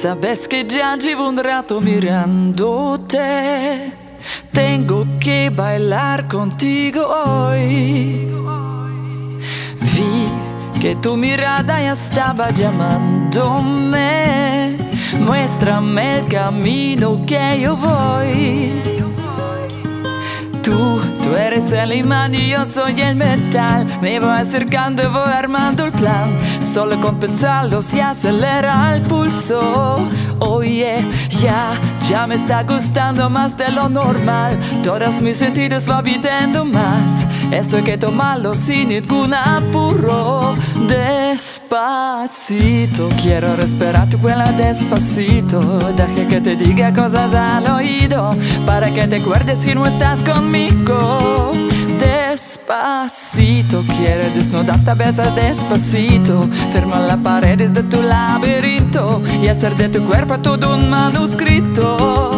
Sabes que ya llevo un rato mirándote. Tengo que bailar contigo hoy. Vi que tu mirada ya estaba llamándome. Muéstrame el camino que yo voy. Tú eres el imán y yo soy el metal. Me voy acercando y voy armando el plan. Solo con pensarlo se acelera el pulso. Oye, ya me está gustando más de lo normal. Todos mis sentidos va pidiendo más. Esto hay que tomarlo sin ningún apuro. Despacito, quiero respirar tu vuela despacito. Deja que te diga cosas al oído, para que te acuerdes si no estás conmigo. Despacito, quiero desnudarte a besos despacito. Firmar las paredes de tu laberinto y hacer de tu cuerpo todo un manuscrito.